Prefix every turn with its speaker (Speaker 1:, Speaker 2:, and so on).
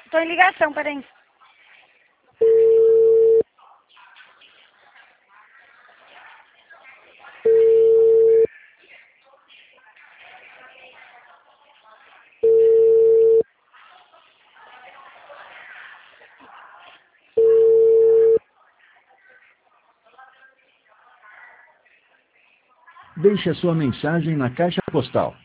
Speaker 1: Tô em ligação, peraí.
Speaker 2: Deixe a sua mensagem na caixa postal